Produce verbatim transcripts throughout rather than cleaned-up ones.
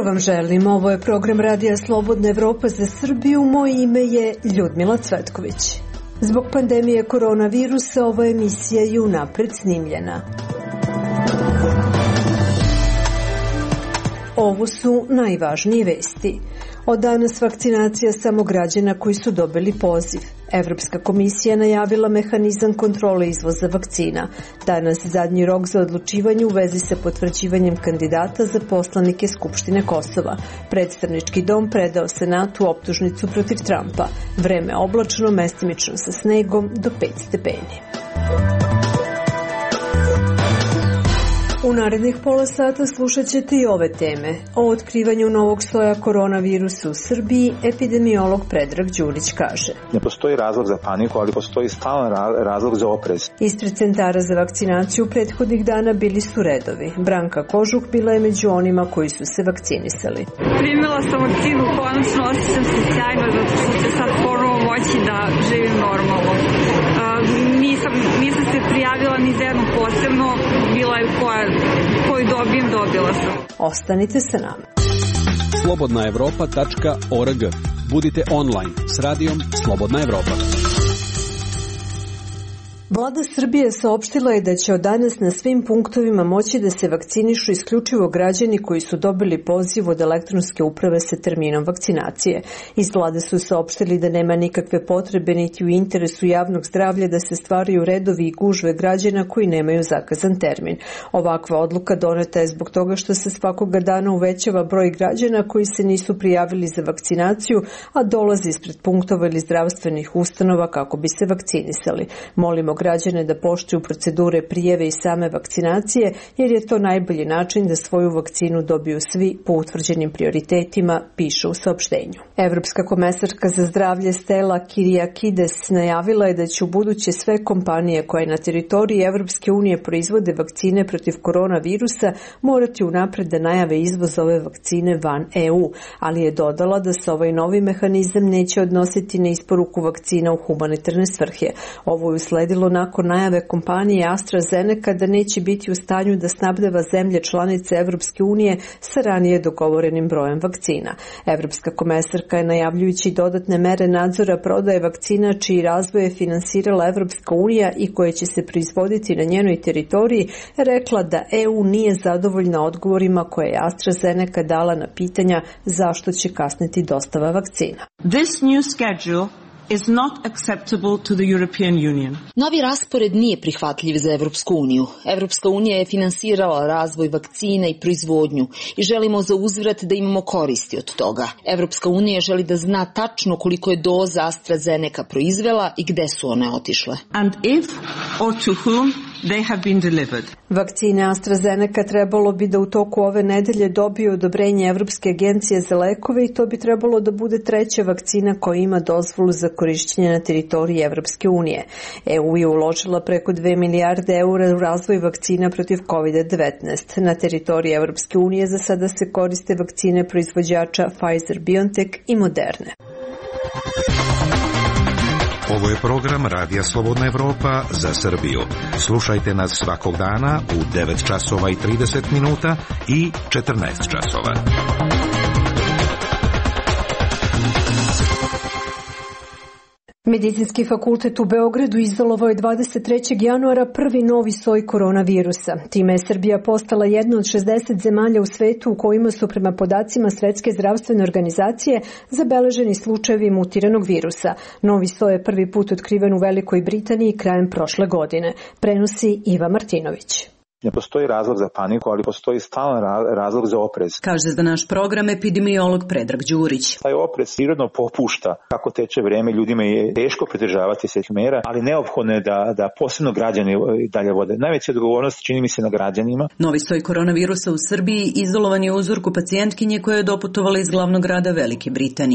vam želim. Ovo je program Radija Slobodna Evropa za Srbiju. Moje ime je Ljudmila Cvetković. Zbog pandemije koronavirusa ova emisija je unapred snimljena. Ovo su najvažnije vesti. Od danas vakcinacija samo građana koji su dobili poziv. Evropska komisija najavila mehanizam kontrole izvoza vakcina. Danas zadnji rok za odlučivanje u vezi sa potvrđivanjem kandidata za poslanike Skupštine Kosova. Predstavnički dom predao Senatu optužnicu protiv Trumpa. Vreme oblačno, mestimično sa snegom do pet stepeni. U narednih pola sata slušat ćete i ove teme. O otkrivanju novog soja koronavirusa u Srbiji epidemiolog Predrag Đurić kaže: Ne postoji razlog za paniku, ali postoji stalan razlog za oprez. Ispred centara za vakcinaciju prethodnih dana bili su redovi. Branka Kožuh bila je među onima koji su se vakcinisali. Primila sam vakcinu, konačno osjećam se sjajno, zato što će sad ponovo moći da živim normalno. Uh, nisam, nisam se prijavila ni za jednu posebno, bila je koja, koju dobijem, dobila sam. Ostanite sa nama. slobodna evropa tačka org. Budite online s radijom Slobodna Evropa. Vlada Srbije saopštila je da će od danas na svim punktovima moći da se vakcinišu isključivo građani koji su dobili poziv od elektronske uprave sa terminom vakcinacije. Iz vlade su saopštili da nema nikakve potrebe niti u interesu javnog zdravlja da se stvaraju redovi i gužve građana koji nemaju zakazan termin. Ovakva odluka doneta je zbog toga što se svakoga dana uvećava broj građana koji se nisu prijavili za vakcinaciju, a dolazi ispred punktova ili zdravstvenih ustanova kako bi se vakcinisali. Molimo građane da poštuju procedure prijave i same vakcinacije, jer je to najbolji način da svoju vakcinu dobiju svi po utvrđenim prioritetima, piše u saopštenju. Evropska komesarka za zdravlje Stella Kyriakides najavila je da će u buduće sve kompanije koje na teritoriji Evropske unije proizvode vakcine protiv koronavirusa morati unapred da najave izvoz ove vakcine van E U, ali je dodala da se ovaj novi mehanizam neće odnositi na isporuku vakcina u humanitarne svrhe. Ovo je usledilo nakon najave kompanije AstraZeneca da neće biti u stanju da snabdeva zemlje članice Evropske unije sa ranije dogovorenim brojem vakcina. Evropska komesarka je, najavljujući dodatne mere nadzora prodaje vakcina čiji razvoj je finansirala Evropska unija i koje će se proizvoditi na njenoj teritoriji, rekla da E U nije zadovoljna odgovorima koje je AstraZeneca dala na pitanja zašto će kasniti dostava vakcina. This new schedule is not acceptable to the European Union. Novi raspored nije prihvatljiv za Evropsku uniju. Evropska unija je finansirala razvoj vakcina i proizvodnju i želimo za uzvrat da imamo koristi od toga. Evropska unija želi da zna tačno koliko je doza AstraZeneca proizvela i gde su one otišle. And if or to whom they have been delivered. Vakcine AstraZeneca trebalo bi da u toku ove nedelje dobiju odobrenje Evropske agencije za lekove i to bi trebalo da bude treća vakcina koja ima dozvolu za korišćenje na teritoriji Evropske unije. E U je uložila preko dve milijarde eura u razvoj vakcina protiv kovid devetnaest. Na teritoriji Evropske unije za sada se koriste vakcine proizvođača Pfizer-BioNTech i Moderne. Ovo je program Radija Slobodna Evropa za Srbiju. Slušajte nas svakog dana u devet časova i trideset minuta i četrnaest časova. Medicinski fakultet u Beogradu izolovao je dvadeset trećeg januara prvi novi soj koronavirusa. Time je Srbija postala jedna od šezdeset zemalja u svetu u kojima su prema podacima Svetske zdravstvene organizacije zabeleženi slučajevi mutiranog virusa. Novi soj je prvi put otkriven u Velikoj Britaniji krajem prošle godine, prenosi Iva Martinović. Ne postoji razlog za paniku, ali postoji stalan razlog za oprez. Kaže za naš program epidemiolog Predrag Đurić. Taj oprez prirodno popušta kako teče vreme, ljudima je teško pridržavati se mera, ali neophodno je da, da posebno građani dalje vode. Najveća odgovornost čini mi se na građanima. Novi soj koronavirusa u Srbiji izolovan je u uzorku pacijentkinje koja je doputovala iz glavnog grada Velike Britanije.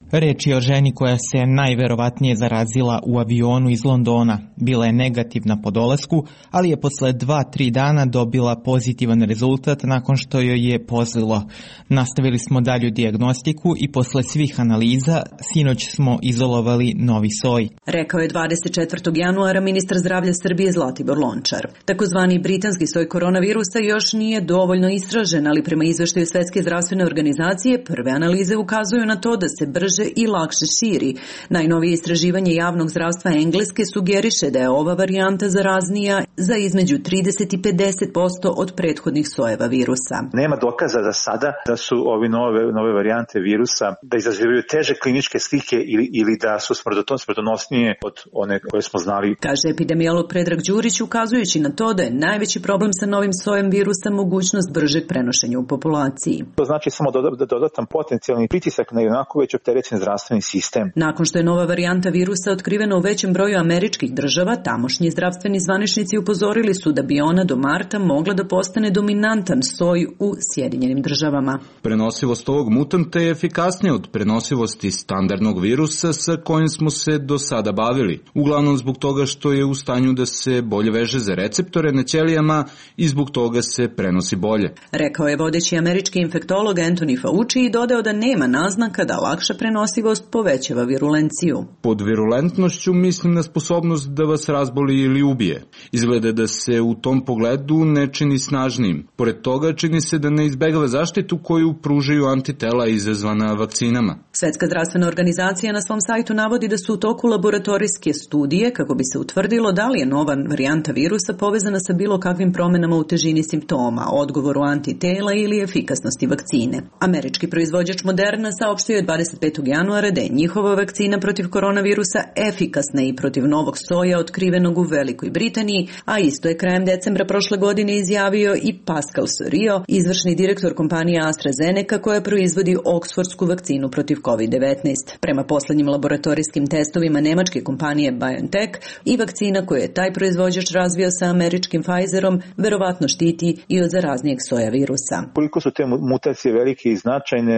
Reč je o ženi koja se najverovatnije zarazila u avionu iz Londona. Bila je negativna po dolasku, ali je posle dva tri dana dobila pozitivan rezultat nakon što joj je pozlilo. Nastavili smo dalju dijagnostiku i posle svih analiza sinoć smo izolovali novi soj. Rekao je dvadeset četvrtog januara ministar zdravlja Srbije Zlatibor Lončar. Takozvani britanski soj koronavirusa još nije dovoljno istražen, ali prema izveštaju Svetske zdravstvene organizacije prve analize ukazuju na to da se brže i lakše širi. Najnovije istraživanje javnog zdravstva Engleske sugeriše da je ova varijanta zaraznija za između trideset i pedeset posto od prethodnih sojeva virusa. Nema dokaza da sada da su ovi nove, nove varijante virusa da izazivaju teže kliničke slike ili, ili da su smrtonosnije od one koje smo znali. Kaže epidemiolog Predrag Đurić, ukazujući na to da je najveći problem sa novim sojem virusa mogućnost bržeg prenošenja u populaciji. To znači samo dodatan potencijalni pritisak na onako već opterećen zdravstveni sistem. Nakon što je nova varijanta virusa otkrivena u većem broju američkih država, tamošnji zdravstveni zvaničnici upozorili su da bi ona do marta mogla da postane dominantan soj u Sjedinjenim državama. Prenosivost ovog mutanta je efikasnija od prenosivosti standardnog virusa sa kojim smo se do sada bavili. Uglavnom zbog toga što je u stanju da se bolje veže za receptore na ćelijama i zbog toga se prenosi bolje. Rekao je vodeći američki infektolog Anthony Fauci i dodao da nema naznaka da lakša prenosivost povećava virulenciju. Pod virulentnošću mislim na sposobnost da vas razboli ili ubije. Izgleda da se u tom pogledu ne čini snažnijim. Pored toga čini se da ne izbegava zaštitu koju pružaju antitela izazvana vakcinama. Svetska zdravstvena organizacija na svom sajtu navodi da su u toku laboratorijske studije kako bi se utvrdilo da li je nova varijanta virusa povezana sa bilo kakvim promenama u težini simptoma, odgovoru antitela ili efikasnosti vakcine. Američki proizvođač Moderna saopštio je dvadeset petog januara da je njihova vakcina protiv koronavirusa efikasna i protiv novog soja otkrivenog u Velikoj Britaniji, a isto je krajem decembra prošle godine izjavio i Pascal Soriot, izvršni direktor kompanije AstraZeneca koja proizvodi oksfordsku vakcinu protiv kovid devetnaest. Prema poslednjim laboratorijskim testovima nemačke kompanije BioNTech i vakcina koju je taj proizvođač razvio sa američkim Pfizerom verovatno štiti i od zaraznijeg soja virusa. Koliko su te mutacije velike i značajne,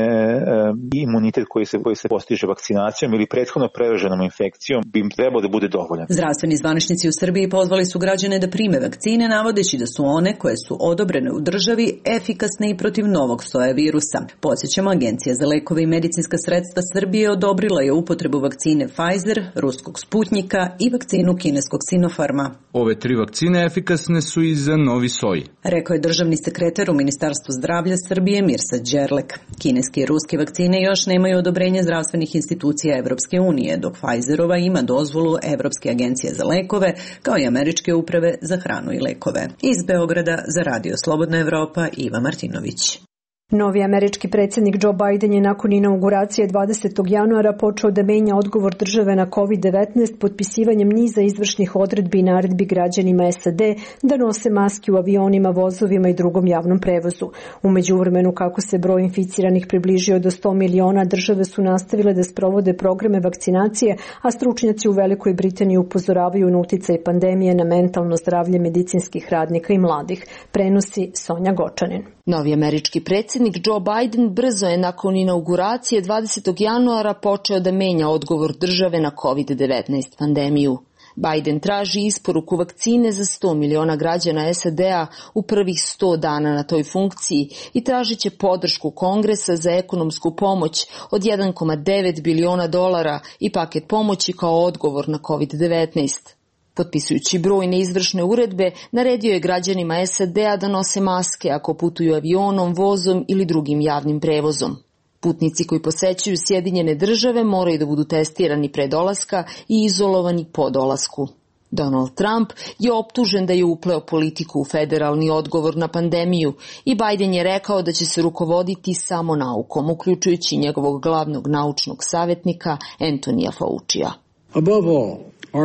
i imunitet koji se, koji se postiže vakcinacijom ili prethodno preraženom infekcijom bi im trebao da bude dovoljan. Zdravstveni zvaničnici u Srbiji pozvali su građane da prime vakcine, navodeći da su one koje su odobrene u državi efikasne i protiv novog soja virusa. Podsjećamo, Agencija za lekove i medicinska sredstva Srbije odobrila je upotrebu vakcine Pfizer, ruskog Sputnjika i vakcinu kineskog Sinopharma. Ove tri vakcine efikasne su i za novi soj, rekao je državni sekretar u Ministarstvu zdravlja Srbije Mirsad Đerlek. Kineske i ruske vakcine još nemaju odobrenje zdravstvenih institucija Evropske unije, dok Pfizerova ima dozvolu Evropske agencije za lekove, kao i Američke uprave za hranu i lekove. Iz Beograda za Radio Slobodna Evropa, Iva Martinović. Novi američki predsjednik Joe Biden je nakon inauguracije dvadesetog januara počeo da menja odgovor države na kovid devetnaest potpisivanjem niza izvršnih odredbi i naredbi građanima S A D da nose maske u avionima, vozovima i drugom javnom prevozu. U međuvremenu, kako se broj inficiranih približio do sto miliona, države su nastavile da sprovode programe vakcinacije, a stručnjaci u Velikoj Britaniji upozoravaju na uticaj pandemije na mentalno zdravlje medicinskih radnika i mladih. Prenosi Sonja Gočanin. Novi američki predsjednik Joe Biden brzo je nakon inauguracije dvadesetog januara počeo da menja odgovor države na kovid devetnaest pandemiju. Biden traži isporuku vakcine za sto miliona građana S A D-a u prvih sto dana na toj funkciji i tražit će podršku Kongresa za ekonomsku pomoć od jedan zarez devet biliona dolara i paket pomoći kao odgovor na kovid devetnaest. Potpisujući brojne izvršne uredbe, naredio je građanima S A D-a da nose maske ako putuju avionom, vozom ili drugim javnim prevozom. Putnici koji posećuju Sjedinjene države moraju da budu testirani pre dolaska i izolovani po dolasku. Donald Trump je optužen da je upleo politiku u federalni odgovor na pandemiju i Biden je rekao da će se rukovoditi samo naukom, uključujući njegovog glavnog naučnog savjetnika Antonija Faucija. Above all,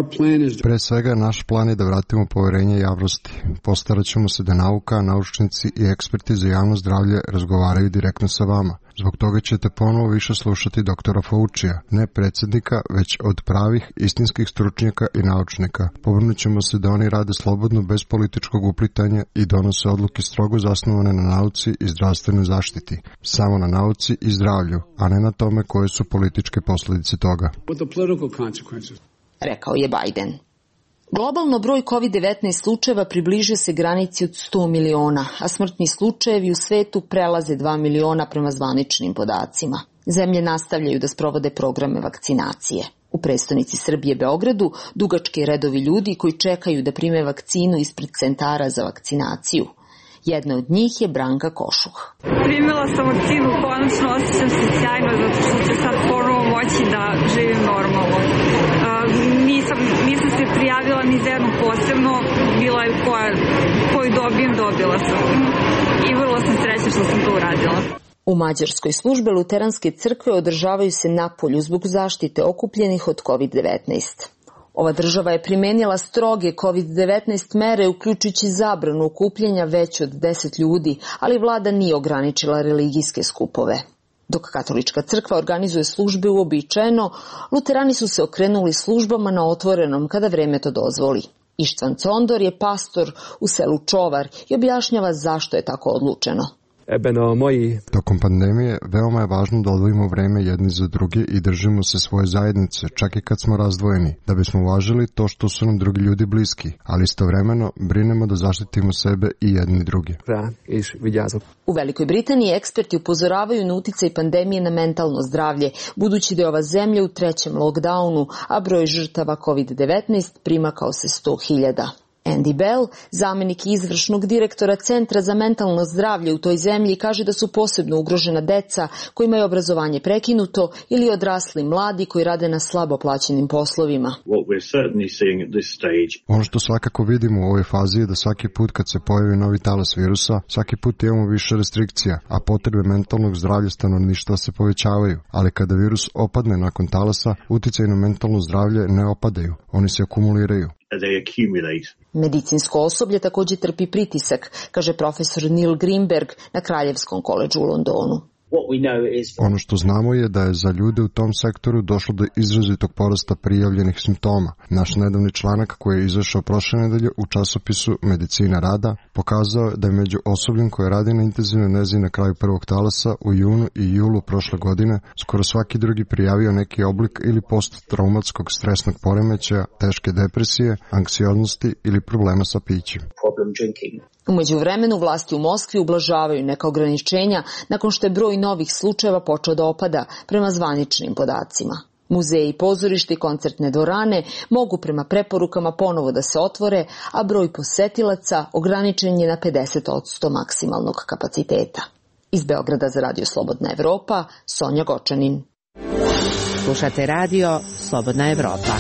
Pre svega, naš plan je da vratimo poverenje javnosti. Postarat ćemo se da nauka, naučnici i eksperti za javno zdravlje razgovaraju direktno sa vama. Zbog toga ćete ponovo više slušati doktora Faucija, ne predsjednika, već od pravih, istinskih stručnjaka i naučnika. Povrnut ćemo se da oni rade slobodno, bez političkog uplitanja i donose odluke strogo zasnovane na nauci i zdravstvenoj zaštiti. Samo na nauci i zdravlju, a ne na tome koje su političke posljedice toga. Rekao je Biden. Globalno broj kovid devetnaest slučajeva približio se granici od sto miliona, a smrtni slučajevi u svetu prelaze dva miliona prema zvaničnim podacima. Zemlje nastavljaju da sprovode programe vakcinacije. U prestonici Srbije Beogradu dugački redovi ljudi koji čekaju da prime vakcinu ispred centara za vakcinaciju. Jedna od njih je Branka Košuh. Primila sam vakcinu, konačno osjećam se sjajno zato što ću sad ponovo moći da živim normalno. Nisam, nisam se prijavila ni za jednu posebno, bila je koja, koju dobijem, dobila sam. I vrlo sam srećna što sam to uradila. U Mađarskoj službe luteranske crkve održavaju se napolju zbog zaštite okupljenih od kovid devetnaest. Ova država je primenila stroge kovid devetnaest mere, uključujući zabranu okupljanja veće od deset ljudi, ali vlada nije ograničila religijske skupove. Dok katolička crkva organizuje službe uobičajeno, luterani su se okrenuli službama na otvorenom kada vreme to dozvoli. Ištvan Condor je pastor u selu Čovar i objašnjava zašto je tako odlučeno. Tokom pandemije veoma je važno da odvojimo vreme jedni za druge i držimo se svoje zajednice, čak i kad smo razdvojeni, da bismo uvažili to što su nam drugi ljudi bliski, ali istovremeno brinemo da zaštitimo sebe i jedni drugi. U Velikoj Britaniji eksperti upozoravaju na uticaj pandemije na mentalno zdravlje, budući da je ova zemlja u trećem lockdownu, a broj žrtava kovid devetnaest primakao se sto hiljada. Andy Bell, zamenik izvršnog direktora Centra za mentalno zdravlje u toj zemlji, kaže da su posebno ugrožena deca kojima je obrazovanje prekinuto ili odrasli mladi koji rade na slabo plaćenim poslovima. Ono što svakako vidimo u ovoj fazi je da svaki put kad se pojavi novi talas virusa, svaki put imamo više restrikcija, a potrebe mentalnog zdravlja stanovništva se povećavaju. Ali kada virus opadne nakon talasa, uticaj na mentalno zdravlje ne opadaju, oni se akumuliraju. Medicinsko osoblje također trpi pritisak, kaže profesor Neil Greenberg na Kraljevskom koledžu u Londonu. Ono što znamo je da je za ljude u tom sektoru došlo do izrazitog porasta prijavljenih simptoma. Naš nedavni članak koji je izašao prošle nedelje u časopisu Medicina rada pokazao je da je među osobljem koje radi na intenzivnoj nezi na kraju prvog talasa u junu i julu prošle godine skoro svaki drugi prijavio neki oblik ili posttraumatskog stresnog poremećaja, teške depresije, anksioznosti ili problema sa pićem. U međuvremenu vlasti u Moskvi ublažavaju neka ograničenja nakon što je broj novih slučajeva počeo da opada prema zvaničnim podacima. Muzeji, pozorište i koncertne dvorane mogu prema preporukama ponovo da se otvore, a broj posetilaca ograničen je na pedeset posto maksimalnog kapaciteta. Iz Beograda za Radio Slobodna Evropa, Sonja Gočanin. Slušate radio Slobodna Evropa.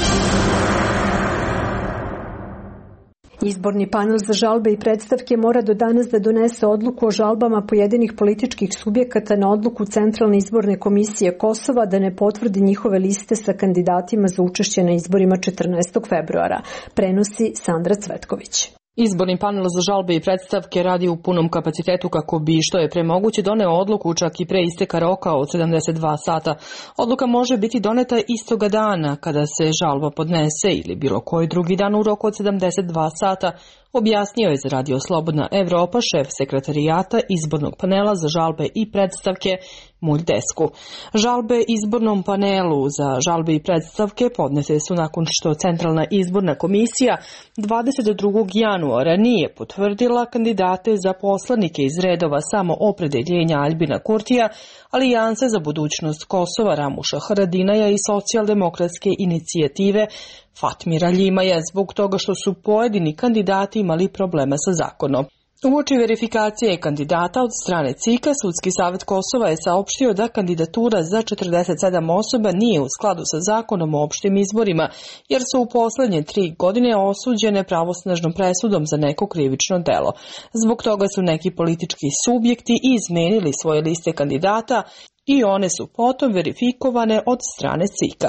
Izborni panel za žalbe i predstavke mora do danas da donese odluku o žalbama pojedinih političkih subjekata na odluku Centralne izborne komisije Kosova da ne potvrdi njihove liste sa kandidatima za učešće na izborima četrnaestog februara, prenosi Sandra Cvetković. Izborni panel za žalbe i predstavke radi u punom kapacitetu kako bi što je pre moguće doneo odluku čak i pre isteka roka od sedamdeset dva sata. Odluka može biti doneta istoga dana kada se žalba podnese ili bilo koji drugi dan u roku od sedamdeset dva sata, objasnio je za Radio Slobodna Evropa šef sekretarijata izbornog panela za žalbe i predstavke Mulj Desku. Žalbe izbornom panelu za žalbe i predstavke podnete su nakon što Centralna izborna komisija dvadeset drugog januara nije potvrdila kandidate za poslanike iz redova samo opredeljenja Aljbina Kurtija, Alijanse za budućnost Kosova Ramuša Haradinaja i socijaldemokratske inicijative Fatmira Ljimaja zbog toga što su pojedini kandidati imali problema sa zakonom. Uoči verifikacije kandidata od strane C I K-a, Sudski savjet Kosova je saopštio da kandidatura za četrdeset sedam osoba nije u skladu sa zakonom o opštim izborima, jer su u poslednje tri godine osuđene pravosnažnom presudom za neko krivično delo. Zbog toga su neki politički subjekti izmenili svoje liste kandidata i one su potom verifikovane od strane C I K-a.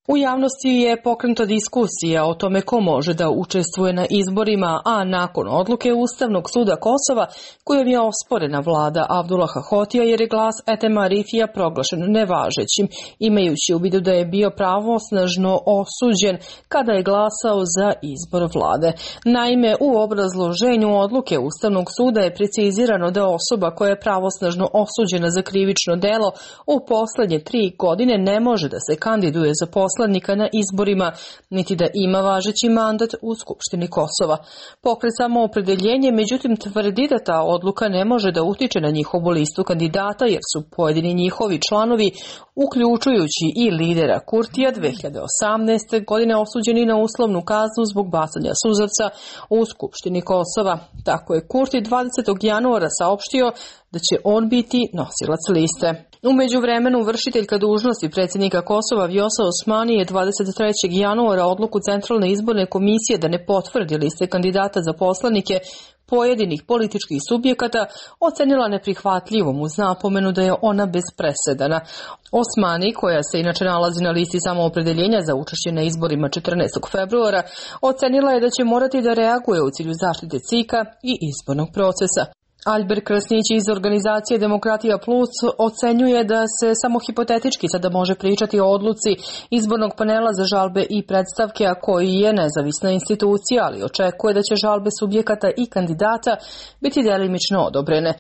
U javnosti je pokrenuta diskusija o tome ko može da učestvuje na izborima, a nakon odluke Ustavnog suda Kosova, kojom je osporena vlada Abdullaha Hotija jer je glas Etema Arifija proglašen nevažećim, imajući u vidu da je bio pravosnažno osuđen kada je glasao za izbor vlade. Naime, u obrazloženju odluke Ustavnog suda je precizirano da osoba koja je pravosnažno osuđena za krivično delo u poslednje tri godine ne može da se kandiduje za poslanika na izborima, niti da ima važeći mandat u Skupštini Kosova. Pokret Samoopredeljenje, međutim, tvrdi da ta odluka ne može da utiče na njihovu listu kandidata, jer su pojedini njihovi članovi, uključujući i lidera Kurtija, dve hiljade osamnaeste. godine osuđeni na uslovnu kaznu zbog bacanja suzavca u Skupštini Kosova. Tako je Kurti dvadesetog januara saopštio da će on biti nosilac liste. U međuvremenu, vršiteljka dužnosti predsjednika Kosova Vjosa Osmani je dvadeset trećeg januara odluku Centralne izborne komisije da ne potvrdi liste kandidata za poslanike pojedinih političkih subjekata ocenila neprihvatljivom uz napomenu da je ona bez presedana. Osmani, koja se inače nalazi na listi Samoopredeljenja za učešće na izborima četrnaestog februara, ocenila je da će morati da reaguje u cilju zaštite C I K-a i izbornog procesa. Albert Krasnić iz organizacije Demokratija Plus ocenjuje da se samo hipotetički sada može pričati o odluci izbornog panela za žalbe i predstavke, a koji je nezavisna institucija, ali očekuje da će žalbe subjekata i kandidata biti delimično odobrene.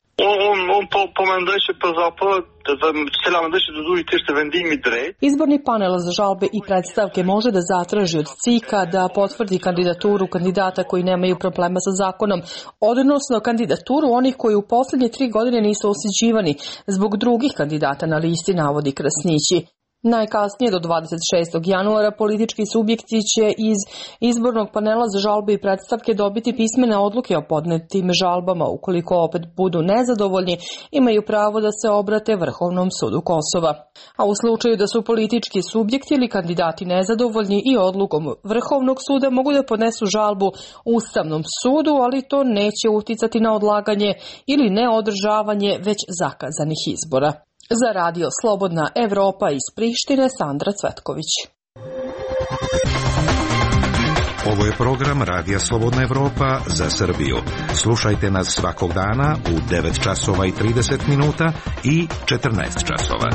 Izborni panel za žalbe i predstavke može da zatraži od C I K-a da potvrdi kandidaturu kandidata koji nemaju problema sa zakonom, odnosno kandidaturu onih koji u posljednje tri godine nisu osuđivani zbog drugih kandidata na listi, navodi Krasnići. Najkasnije do dvadeset šestog januara politički subjekti će iz izbornog panela za žalbe i predstavke dobiti pismene odluke o podnetim žalbama. Ukoliko opet budu nezadovoljni, imaju pravo da se obrate Vrhovnom sudu Kosova. A u slučaju da su politički subjekti ili kandidati nezadovoljni i odlukom Vrhovnog suda, mogu da podnesu žalbu Ustavnom sudu, ali to neće uticati na odlaganje ili neodržavanje već zakazanih izbora. Za radio Slobodna Evropa iz Prištine, Sandra Cvetković. Ovo je program Radija Slobodna Evropa za Srbiju. Slušajte nas svakog dana u devet časova i trideset minuta i četrnaest časova.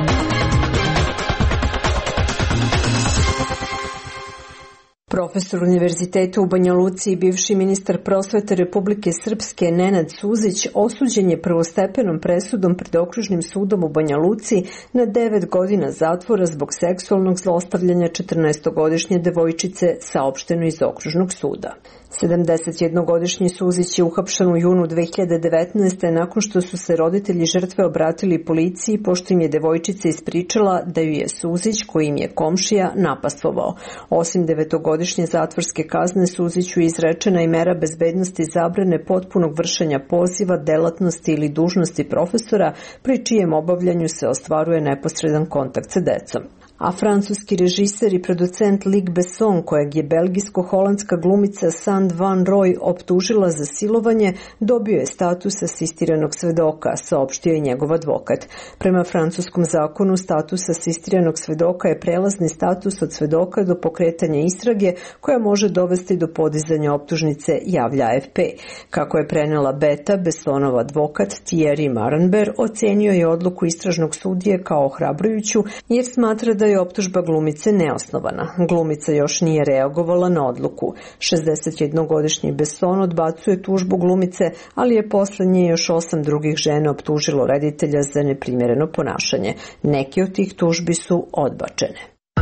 Profesor Univerziteta u Banja Luci i bivši ministar prosvete Republike Srpske Nenad Suzić osuđen je prvostepenom presudom pred Okružnim sudom u Banja Luci na devet godina zatvora zbog seksualnog zlostavljanja četrnaestogodišnje devojčice, saopšteno iz Okružnog suda. sedamdesetjednogodišnji Suzić je uhapšen u junu dve hiljade devetnaeste. nakon što su se roditelji žrtve obratili policiji pošto im je devojčica ispričala da ju je Suzić, koji im je komšija, napastvovao. Osim devetogodišnje zatvorske kazne, Suziću je izrečena i mera bezbednosti zabrane potpunog vršenja poziva, delatnosti ili dužnosti profesora, pri čijem obavljanju se ostvaruje neposredan kontakt sa decom. A francuski režiser i producent Luc Besson, kojeg je belgijsko-holandska glumica Sand Van Roy optužila za silovanje, dobio je status asistiranog svedoka, saopštio je njegov advokat. Prema francuskom zakonu, status asistiranog svedoka je prelazni status od svedoka do pokretanja istrage koja može dovesti do podizanja optužnice, javlja A F P. Kako je prenela Beta, Bessonov advokat Thierry Marenber ocenio je odluku istražnog sudije kao ohrabrujuću jer smatra da je optužba glumice neosnovana. Glumica još nije reagovala na odluku. šezdesetjednogodišnji Besson odbacuje tužbu glumice, ali je posle nje još osam drugih žena optužilo reditelja za neprimjereno ponašanje. Neke od tih tužbi su odbačene.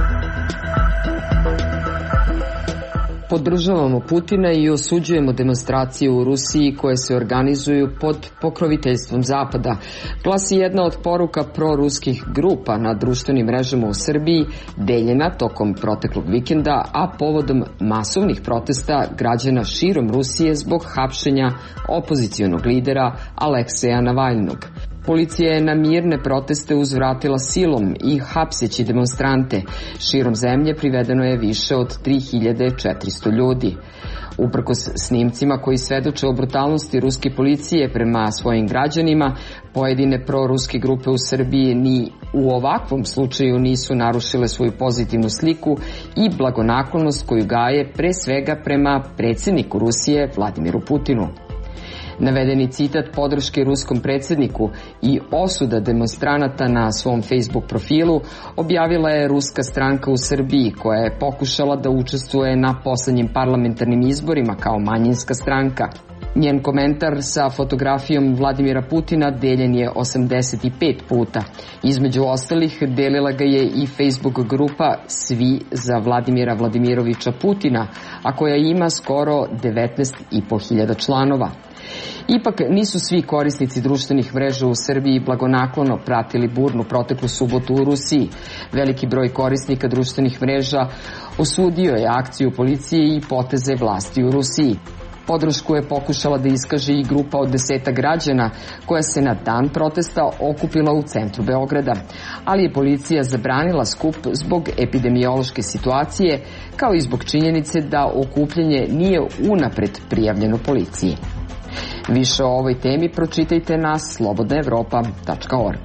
Podržavamo Putina i osuđujemo demonstracije u Rusiji koje se organizuju pod pokroviteljstvom Zapada, glasi jedna od poruka proruskih grupa na društvenim mrežama u Srbiji, deljena tokom proteklog vikenda, a povodom masovnih protesta građana širom Rusije zbog hapšenja opozicionog lidera Alekseja Navalnog. Policija je na mirne proteste uzvratila silom i hapseći demonstrante. Širom zemlje privedeno je više od tri hiljade četiristo ljudi. Uprkos snimcima koji svedoče o brutalnosti ruske policije prema svojim građanima, pojedine proruske grupe u Srbiji ni u ovakvom slučaju nisu narušile svoju pozitivnu sliku i blagonaklonost koju gaje pre svega prema predsjedniku Rusije Vladimiru Putinu. Navedeni citat podrške ruskom predsjedniku i osuda demonstranata na svom Facebook profilu objavila je ruska stranka u Srbiji koja je pokušala da učestvuje na poslednjim parlamentarnim izborima kao manjinska stranka. Njen komentar sa fotografijom Vladimira Putina deljen je osamdeset pet puta. Između ostalih delila ga je i Facebook grupa Svi za Vladimira Vladimirovića Putina, a koja ima skoro devetnaest i po hiljada članova. Ipak nisu svi korisnici društvenih mreža u Srbiji blagonaklono pratili burnu proteklu subotu u Rusiji. Veliki broj korisnika društvenih mreža osudio je akciju policije i poteze vlasti u Rusiji. Podršku je pokušala da iskaže i grupa od deseta građana koja se na dan protesta okupila u centru Beograda, ali je policija zabranila skup zbog epidemiološke situacije, kao i zbog činjenice da okupljanje nije unapred prijavljeno policiji. Više o ovoj temi pročitajte na slobodna evropa tačka org.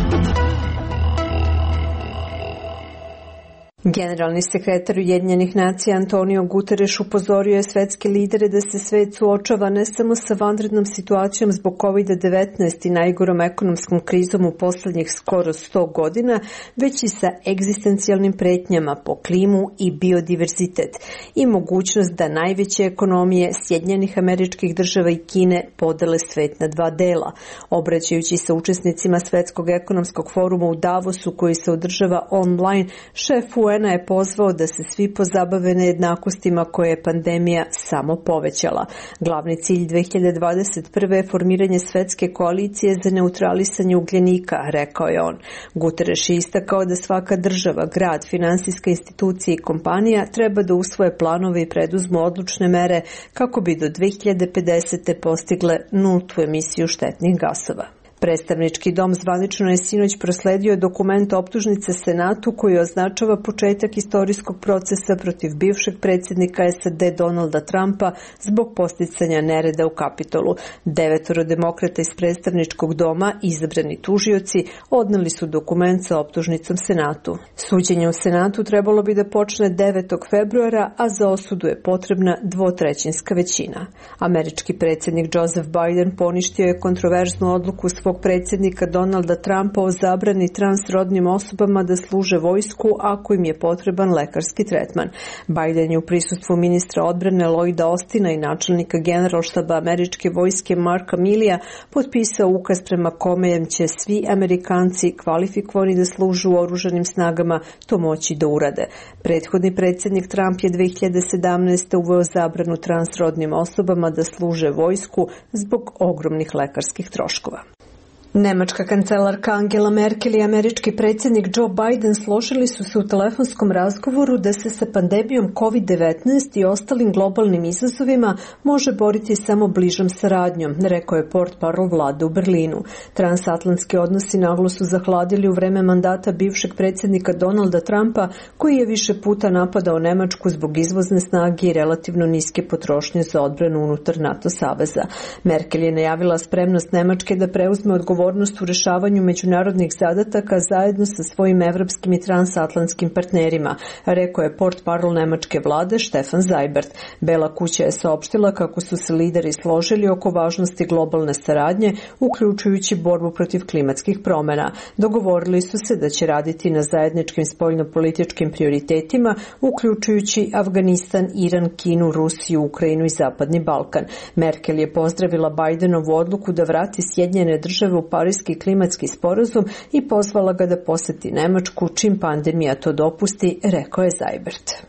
Generalni sekretar Ujedinjenih nacija Antonio Guterres upozorio je svetske lidere da se svet suočava ne samo sa vanrednom situacijom zbog kovid devetnaest i najgorom ekonomskom krizom u poslednjih skoro sto godina, već i sa egzistencijalnim pretnjama po klimu i biodiverzitet i mogućnost da najveće ekonomije Sjedinjenih Američkih Država i Kine podele svet na dva dela. Obraćajući se učesnicima Svetskog ekonomskog foruma u Davosu koji se održava online, šef U N A je pozvao da se svi pozabave nejednakostima koje je pandemija samo povećala. Glavni cilj dve hiljade dvadeset prve je formiranje svetske koalicije za neutralisanje ugljenika, rekao je on. Guterres je istakao da svaka država, grad, finansijska institucija i kompanija treba da usvoje planove i preduzmu odlučne mere kako bi do dve hiljade pedesete postigle nultu emisiju štetnih gasova. Predstavnički dom zvanično je sinoć prosledio dokument optužnice Senatu koji označava početak istorijskog procesa protiv bivšeg predsjednika S A D Donalda Trumpa zbog posticanja nereda u Kapitolu. Devetoro demokrata iz predstavničkog doma, izabrani tužioci, odneli su dokument sa optužnicom Senatu. Suđenje u Senatu trebalo bi da počne devetog februara, a za osudu je potrebna dvotrećinska većina. Američki predsjednik Joseph Biden poništio je kontroverznu odluku svog predsjednika Donalda Trumpa o zabrani transrodnim osobama da služe vojsku ako im je potreban lekarski tretman. Biden je u prisustvu ministra odbrane Lloyda Austina i načelnika generalštaba američke vojske Marka Millija potpisao ukaz prema kome će svi Amerikanci kvalifikovani da služu u oružanim snagama to moći da urade. Prethodni predsjednik Trump je dve hiljade sedamnaeste. uveo zabranu transrodnim osobama da služe vojsku zbog ogromnih lekarskih troškova. Nemačka kancelarka Angela Merkel i američki predsjednik Joe Biden složili su se u telefonskom razgovoru da se sa pandemijom kovid devetnaest i ostalim globalnim izazovima može boriti samo bližom saradnjom, rekao je portparol vlade u Berlinu. Transatlantski odnosi naglo su zahladili u vreme mandata bivšeg predsjednika Donalda Trumpa, koji je više puta napadao Nemačku zbog izvozne snage i relativno niske potrošnje za odbranu unutar NATO saveza. Merkel je najavila spremnost Nemačke da preuzme odgovornost u rešavanju međunarodnih zadataka zajedno sa svojim evropskim i transatlantskim partnerima, rekao je portparol nemačke vlade Stefan Seibert. Bela kuća je saopštila kako su se lideri složili oko važnosti globalne saradnje, uključujući borbu protiv klimatskih promjena. Dogovorili su se da će raditi na zajedničkim spoljnopolitičkim prioritetima, uključujući Afganistan, Iran, Kinu, Rusiju, Ukrajinu i Zapadni Balkan. Merkel je pozdravila Bidenovu odluku da vrati Sjedinjene države u Pariski klimatski sporazum i pozvala ga da poseti Nemačku čim pandemija to dopusti, rekao je Seibert.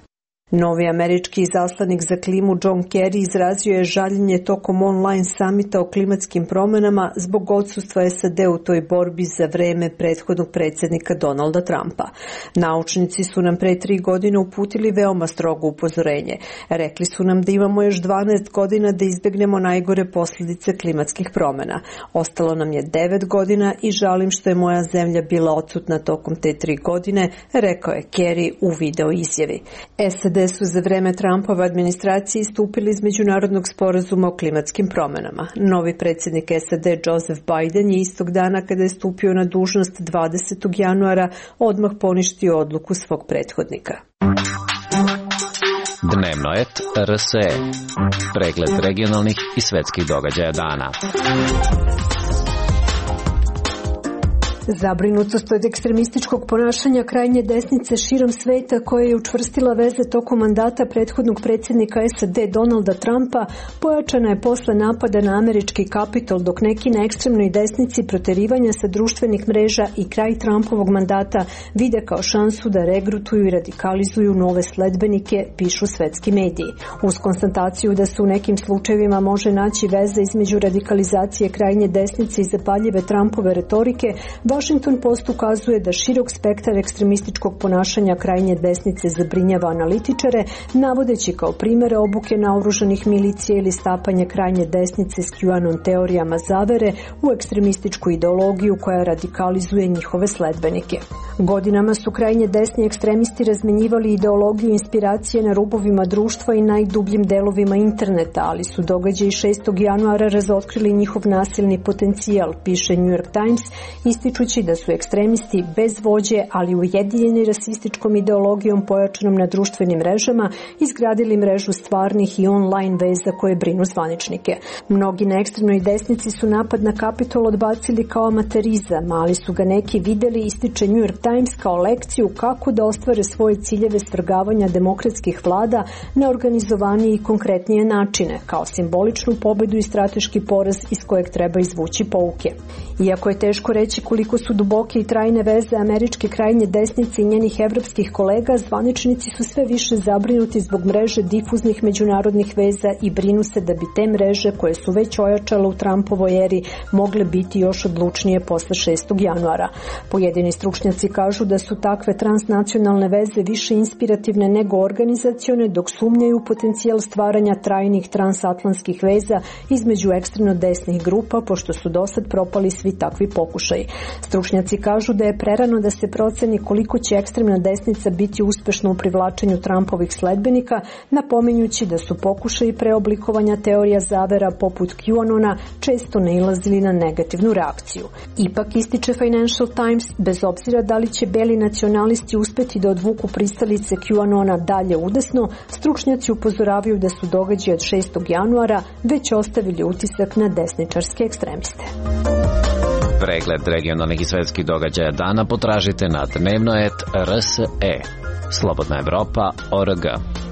Novi američki izaslanik za klimu John Kerry izrazio je žaljenje tokom online samita o klimatskim promenama zbog odsustva S A D u toj borbi za vreme prethodnog predsjednika Donalda Trumpa. Naučnici su nam pre tri godine uputili veoma strogo upozorenje. Rekli su nam da imamo još dvanaest godina da izbegnemo najgore posljedice klimatskih promjena. Ostalo nam je devet godina i žalim što je moja zemlja bila odsutna tokom te tri godine, rekao je Kerry u video izjavi. S A D su za vreme Trumpove administracije istupili iz međunarodnog sporazuma o klimatskim promjenama. Novi predsjednik S A D Joseph Biden je istog dana kada je stupio na dužnost dvadesetog januara odmah poništio odluku svog prethodnika. Dnevno et R S E. Pregled regionalnih i svetskih događaja dana. Zabrinutost od ekstremističkog ponašanja krajnje desnice širom sveta koja je učvrstila veze tokom mandata prethodnog predsjednika S A D Donalda Trumpa pojačana je posle napada na američki Kapitol, dok neki na ekstremnoj desnici proterivanja sa društvenih mreža i kraj Trumpovog mandata vide kao šansu da regrutuju i radikalizuju nove sledbenike, pišu svetski mediji. Uz konstataciju da se u nekim slučajevima može naći veza između radikalizacije krajnje desnice i zapaljive Trumpove retorike, Washington Post ukazuje da širok spektar ekstremističkog ponašanja krajnje desnice zabrinjava analitičare, navodeći kao primere obuke naoružanih milicija ili stapanje krajnje desnice s QAnon teorijama zavere u ekstremističku ideologiju koja radikalizuje njihove sledbenike. Godinama su krajnje desni ekstremisti razmenjivali ideologiju inspiracije na rubovima društva i najdubljim delovima interneta, ali su događaji šestog januara razotkrili njihov nasilni potencijal, piše New York Times, ističući da su ekstremisti bez vođe, ali ujedinjeni rasističkom ideologijom pojačanom na društvenim mrežama, izgradili mrežu stvarnih i online veza koje brinu zvaničnike. Mnogi na ekstremnoj desnici su napad na Kapitol odbacili kao amaterizam, ali su ga neki videli, ističe New York Times, kao lekciju kako da ostvare svoje ciljeve svrgavanja demokratskih vlada na organizovanije i konkretnije načine, kao simboličnu pobedu i strateški poraz iz kojeg treba izvući pouke. Iako je teško reći koliko su duboke i trajne veze američke krajnje desnice i njenih evropskih kolega, zvaničnici su sve više zabrinuti zbog mreže difuznih međunarodnih veza i brinu se da bi te mreže, koje su već ojačale u Trumpovoj eri, mogle biti još odlučnije posle šestog januara. Pojedini stručnjaci kažu da su takve transnacionalne veze više inspirativne nego organizacione, dok sumnjaju u potencijal stvaranja trajnih transatlantskih veza između ekstremno desnih grupa, pošto su dosad propali svi takvi pokušaji. Stručnjaci kažu da je prerano da se proceni koliko će ekstremna desnica biti uspešna u privlačenju Trumpovih sledbenika, napominjući da su pokušaji preoblikovanja teorija zavera poput QAnona često nailazili na negativnu reakciju. Ipak, ističe Financial Times, bez obzira da li će beli nacionalisti uspeti da odvuku pristalice QAnona dalje udesno, stručnjaci upozoravaju da su događaji od šestog januara već ostavili utisak na desničarske ekstremiste. Pregled regionalnih i svetskih događaja dana potražite na dnevno et R S E. Slobodna Evropa точка org.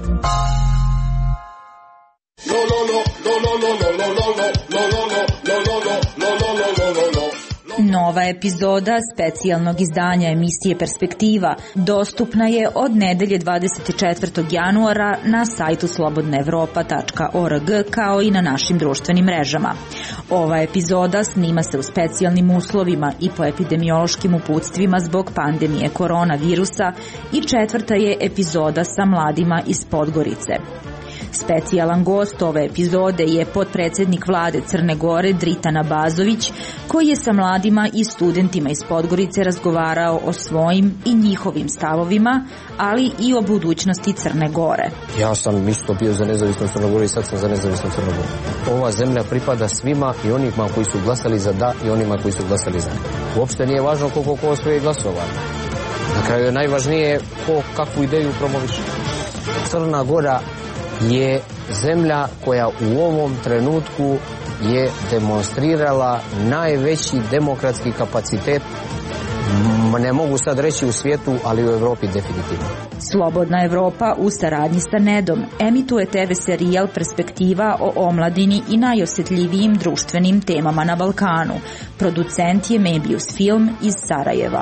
Nova epizoda specijalnog izdanja emisije Perspektiva dostupna je od nedelje dvadeset četvrtog januara na sajtu slobodna evropa tačka org kao i na našim društvenim mrežama. Ova epizoda snima se u specijalnim uslovima i po epidemiološkim uputstvima zbog pandemije koronavirusa i četvrta je epizoda sa mladima iz Podgorice. Specijalan gost ove epizode je potpredsednik vlade Crne Gore Dritan Abazović, koji je sa mladima i studentima iz Podgorice razgovarao o svojim i njihovim stavovima, ali i o budućnosti Crne Gore. Ja sam isto bio za nezavisnu Crnu Goru i sad sam za nezavisnu Crnu Goru. Ova zemlja pripada svima, i onima koji su glasali za da i onima koji su glasali za ne. Uopšte nije važno koliko ko svoje glasova. Na kraju je najvažnije ko kakvu ideju promoviše. Crna Gora je zemlja koja u ovom trenutku je demonstrirala najveći demokratski kapacitet, ne mogu sad reći u svijetu, ali u Evropi definitivno. Slobodna Evropa u saradnji sa Nedom emituje te ve serijal Perspektiva o omladini i najosjetljivijim društvenim temama na Balkanu. Producent je Mebius Film iz Sarajeva.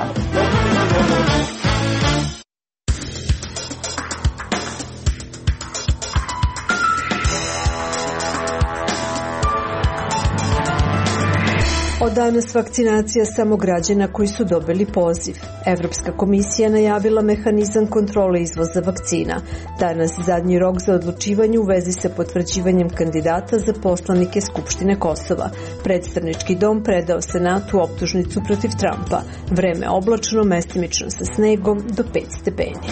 danas vakcinacija samo građana koji su dobili poziv. Evropska komisija najavila mehanizam kontrole izvoza vakcina. Danas zadnji rok za odlučivanje u vezi sa potvrđivanjem kandidata za poslanike Skupštine Kosova. Predstavnički dom predao Senatu optužnicu protiv Trumpa. Vreme oblačno, mestimično sa snegom do pet stepeni.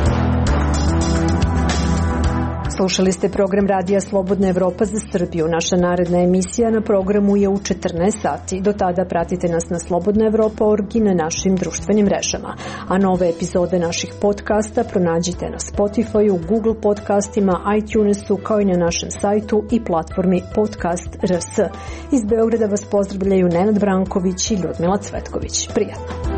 Slušali ste program Radija Slobodna Evropa za Srbiju. Naša naredna emisija na programu je u četrnaest sati. Do tada pratite nas na slobodna evropa tačka org i na našim društvenim mrežama. A nove epizode naših podcasta pronađite na Spotifyu, Google podcastima, iTunesu, kao i na našem sajtu i platformi Podcast R S. Iz Beograda vas pozdravljaju Nenad Branković i Ljudmila Cvetković. Prijatno!